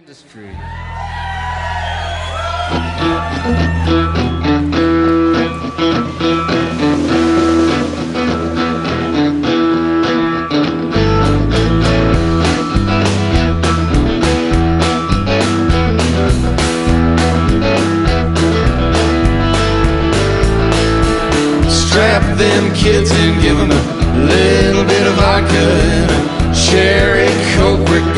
industry. Strap them kids and give them a little bit of vodka and a cherry Coke. We're